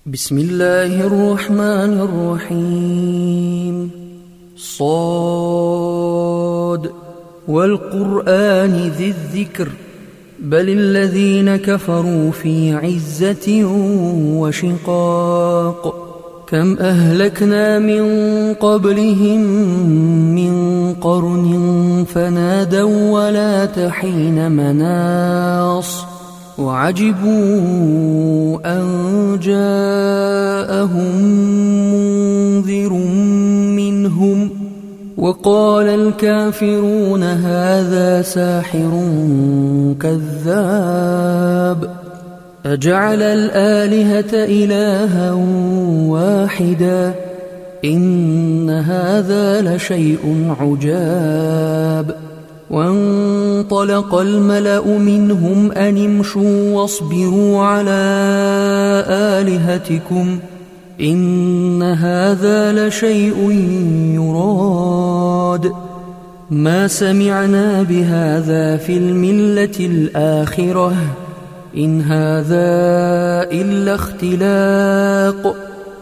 بسم الله الرحمن الرحيم. صاد والقرآن ذي الذكر بل الذين كفروا في عزة وشقاق كم أهلكنا من قبلهم من قرن فنادوا ولا تحين مناص وعجبوا أن جاءهم منذر منهم وقال الكافرون هذا ساحر كذاب أجعل الآلهة إلها واحدا إن هذا لشيء عجاب وانطلق الملأ منهم أن امشوا واصبروا على آلهتكم إن هذا لشيء يراد ما سمعنا بهذا في الملة الآخرة إن هذا إلا اختلاق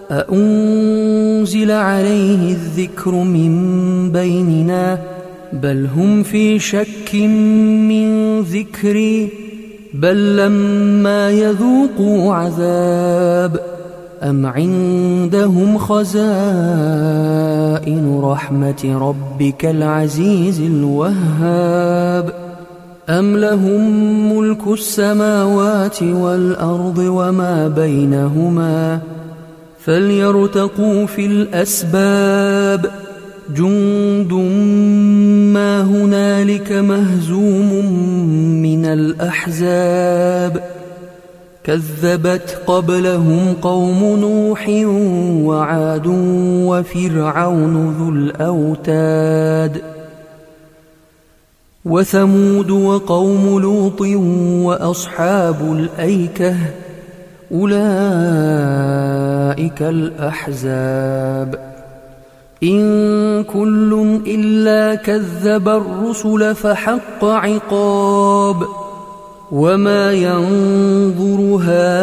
أأنزل عليه الذكر من بيننا بل هم في شك من ذكري بل لما يذوقوا عذاب أم عندهم خزائن رحمة ربك العزيز الوهاب أم لهم ملك السماوات والأرض وما بينهما فليرتقوا في الأسباب جند ما هنالك مهزوم من الأحزاب كذبت قبلهم قوم نوح وعاد وفرعون ذو الأوتاد وثمود وقوم لوط وأصحاب الأيكة أولئك الأحزاب إن كل إلا كذب الرسل فحق عقاب وما ينظر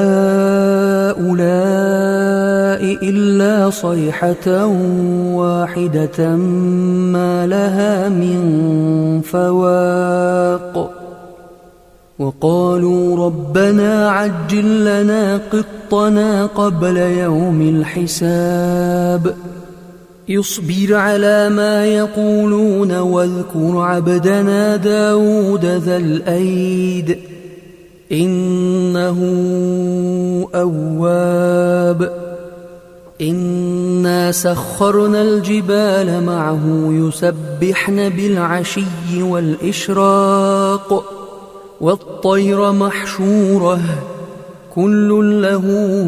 هؤلاء إلا صيحة واحدة ما لها من فواق وقالوا ربنا عجل لنا قطنا قبل يوم الحساب اصبر على ما يقولون واذكر عبدنا داود ذا الأيد إنه أواب إنا سخرنا الجبال معه يسبحن بالعشي والإشراق والطير محشورة كل له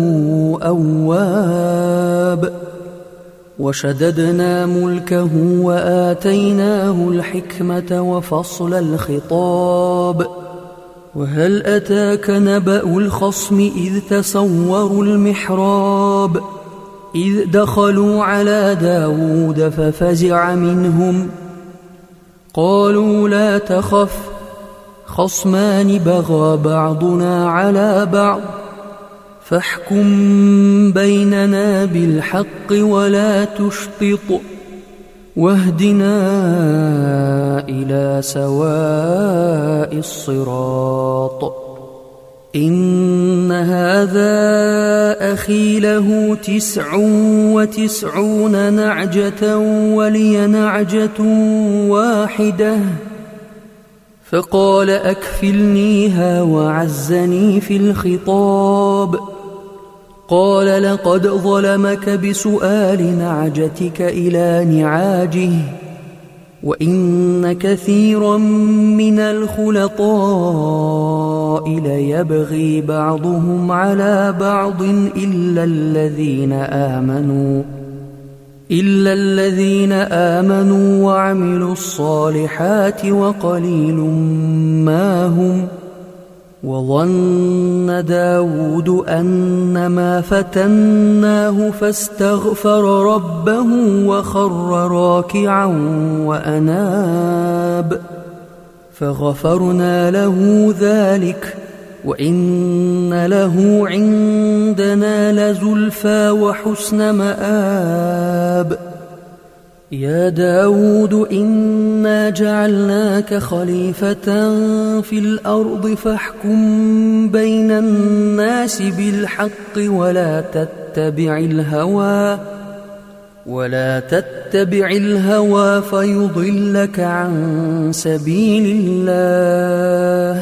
أواب وشددنا ملكه وآتيناه الحكمة وفصل الخطاب وهل أتاك نبأ الخصم إذ تسوروا المحراب إذ دخلوا على داود ففزع منهم قالوا لا تخف خصمان بغى بعضنا على بعض فاحكم بيننا بالحق ولا تشطط واهدنا إلى سواء الصراط إن هذا أخي له 99 نعجة ولي نعجة واحدة فقال أكفلنيها وعزني في الخطاب قال لقد ظلمك بسؤال نعجتك إلى نعاجه وإن كثيرا من الخلطاء ليبغي بعضهم على بعض إلا الذين آمنوا وعملوا الصالحات وقليل ما هم وظن داود أنما فتناه فاستغفر ربه وخر راكعا وأناب فغفرنا له ذلك وإن له عندنا لزلفى وحسن مآب يا داود إنا جعلناك خليفة في الأرض فاحكم بين الناس بالحق ولا تتبع الهوى فيضلك عن سبيل الله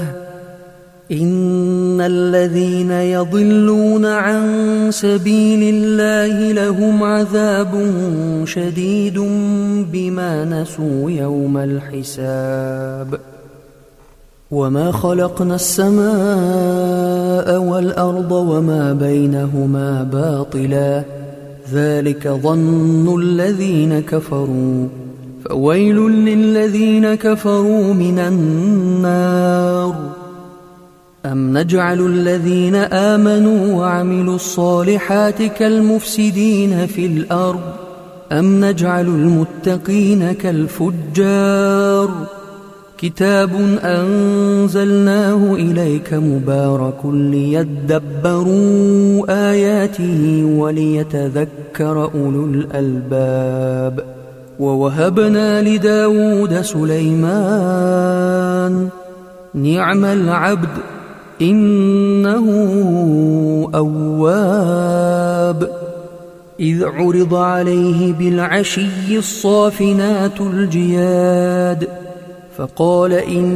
إن الذين يضلون عن سبيل الله لهم عذاب شديد بما نسوا يوم الحساب وما خلقنا السماء والأرض وما بينهما باطلا ذلك ظن الذين كفروا فويل للذين كفروا من النار أم نجعل الذين آمنوا وعملوا الصالحات كالمفسدين في الأرض أم نجعل المتقين كالفجار كتاب أنزلناه إليك مبارك ليدبروا آياته وليتذكر أولو الألباب ووهبنا لداود سليمان نعم العبد إنه أواب إذ عرض عليه بالعشي الصافنات الجياد فقال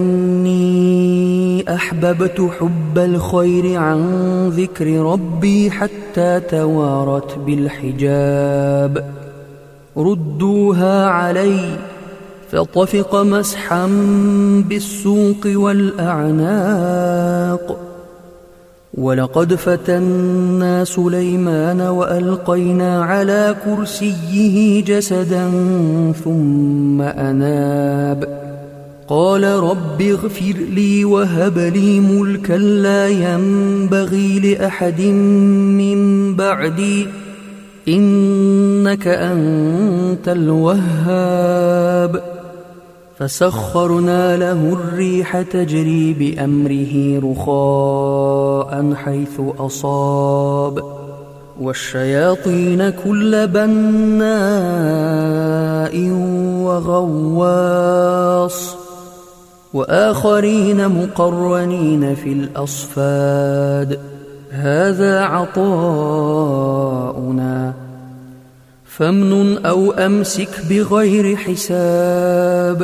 إني أحببت حب الخير عن ذكر ربي حتى توارت بالحجاب ردوها علي فطفق مسحا بالسوق والأعناق ولقد فتنا سليمان وألقينا على كرسيه جسدا ثم أناب قال رب اغفر لي وهب لي ملكا لا ينبغي لأحد من بعدي إنك أنت الوهاب فسخرنا له الريح تجري بأمره رخاء حيث أصاب والشياطين كل بناء وغواص وآخرين مقرنين في الأصفاد هذا عطاؤنا فامنن أو أمسك بغير حساب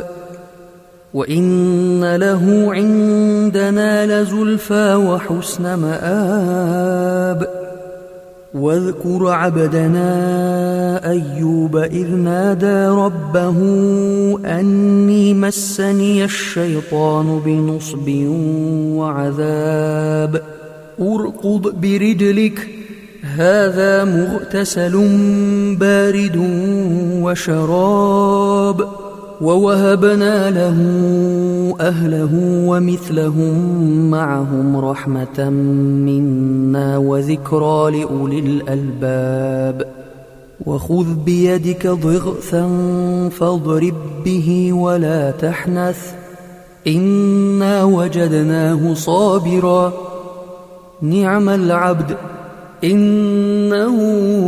وإن له عندنا لزلفى وحسن مآب واذكر عبدنا أيوب إذ نادى ربه أني مسني الشيطان بنصب وعذاب اركض برجلك هذا مغتسل بارد وشراب ووهبنا له أهله ومثلهم معهم رحمة منا وذكرى لأولي الألباب وخذ بيدك ضغثا فاضرب به ولا تحنث إنا وجدناه صابرا نعم العبد إنه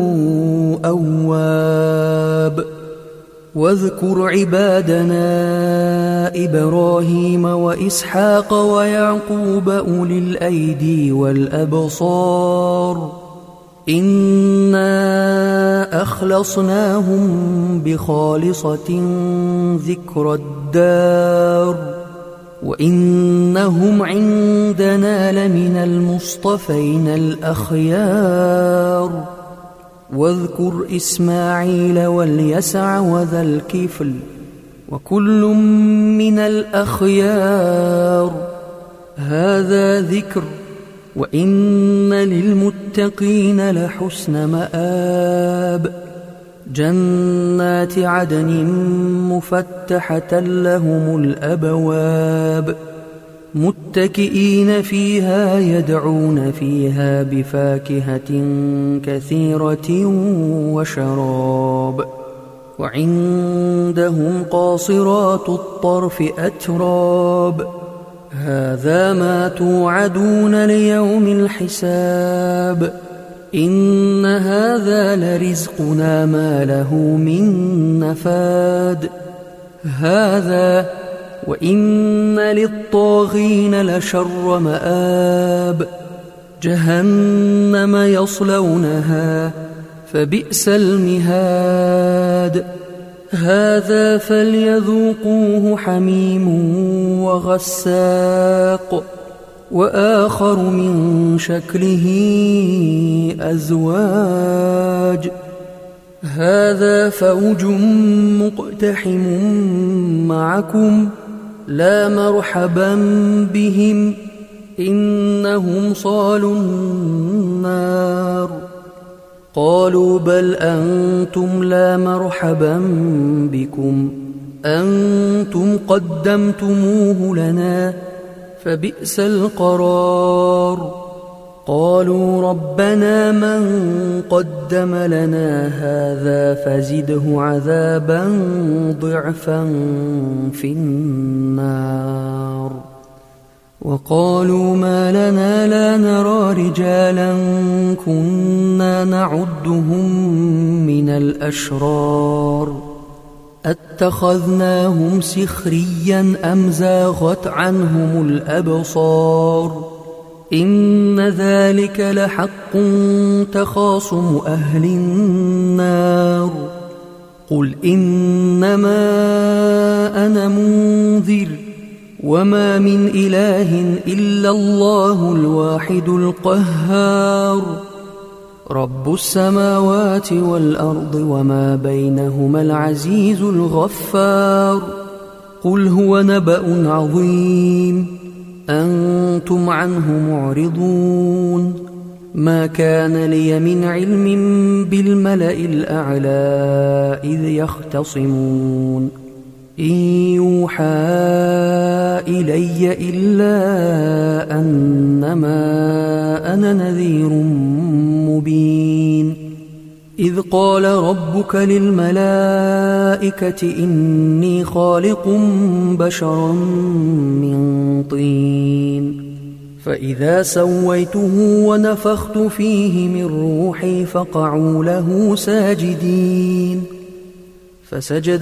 أواب واذكر عبادنا إبراهيم وإسحاق ويعقوب أولي الأيدي والأبصار إنا أخلصناهم بخالصة ذكر الدار وإنهم عندنا لمن المصطفين الأخيار واذكر إسماعيل واليسع وذا الكفل وكل من الأخيار هذا ذكر وإن للمتقين لحسن مآب جنات عدن مفتحة لهم الأبواب متكئين فيها يدعون فيها بفاكهة كثيرة وشراب وعندهم قاصرات الطرف أتراب هذا ما توعدون ليوم الحساب إن هذا لرزقنا ما له من نفاد هذا وإن للطاغين لشر مآب جهنم يصلونها فبئس المهاد هذا فليذوقوه حميم وغساق وآخر من شكله أزواج هذا فوج مقتحم معكم لا مرحبا بهم إنهم صالوا النار قالوا بل أنتم لا مرحبا بكم أنتم قدمتموه لنا فبئس القرار قالوا ربنا من قدم لنا هذا فزده عذابا ضعفا في النار وقالوا ما لنا لا نرى رجالا كنا نعدهم من الأشرار أتخذناهم سخريا أم زاغت عنهم الأبصار إن ذلك لحق تخاصم أهل النار قل إنما أنا منذر وما من إله إلا الله الواحد القهار رب السماوات والأرض وما بينهما العزيز الغفار قل هو نبأ عظيم أنتم عنه معرضون ما كان لي من علم بالملأ الأعلى إذ يختصمون إن يوحى إلي إلا أنما أنا نذير مبين إذ قال ربك للملائكة إني خالق بشرا من طين فإذا سويته ونفخت فيه من روحي فقعوا له ساجدين فسجد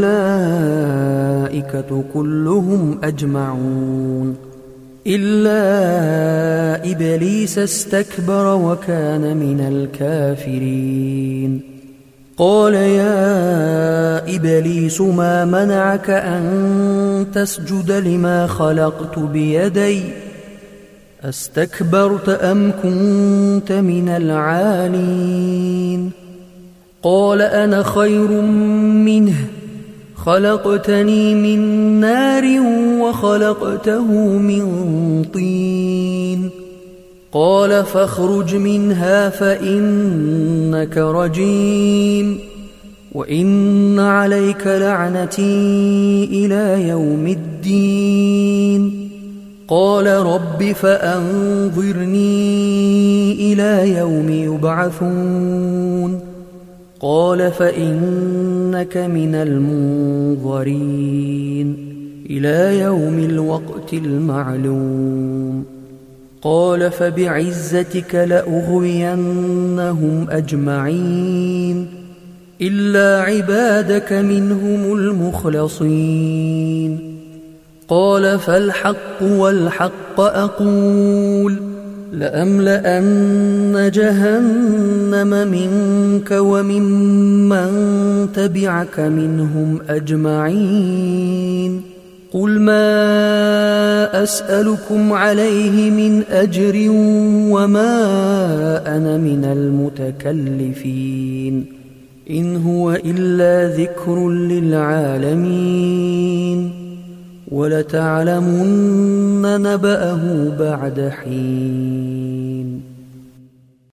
الملائكة كلهم أجمعون إلا إبليس استكبر وكان من الكافرين قال يا إبليس ما منعك أن تسجد لما خلقت بيدي أستكبرت أم كنت من العالين قال أنا خير منه خلقتني من نار وخلقته من طين قال فاخرج منها فإنك رجيم وإن عليك لعنتي إلى يوم الدين قال رب فأنظرني إلى يوم يبعثون قال فإنك من المنظرين إلى يوم الوقت المعلوم قال فبعزتك لأغوينهم أجمعين إلا عبادك منهم المخلصين قال فالحق والحق أقول لأملأن جهنم منك وممن تبعك منهم أجمعين قل ما أسألكم عليه من أجر وما أنا من المتكلفين إن هو إلا ذكر للعالمين ولتعلمن نبأه بعد حين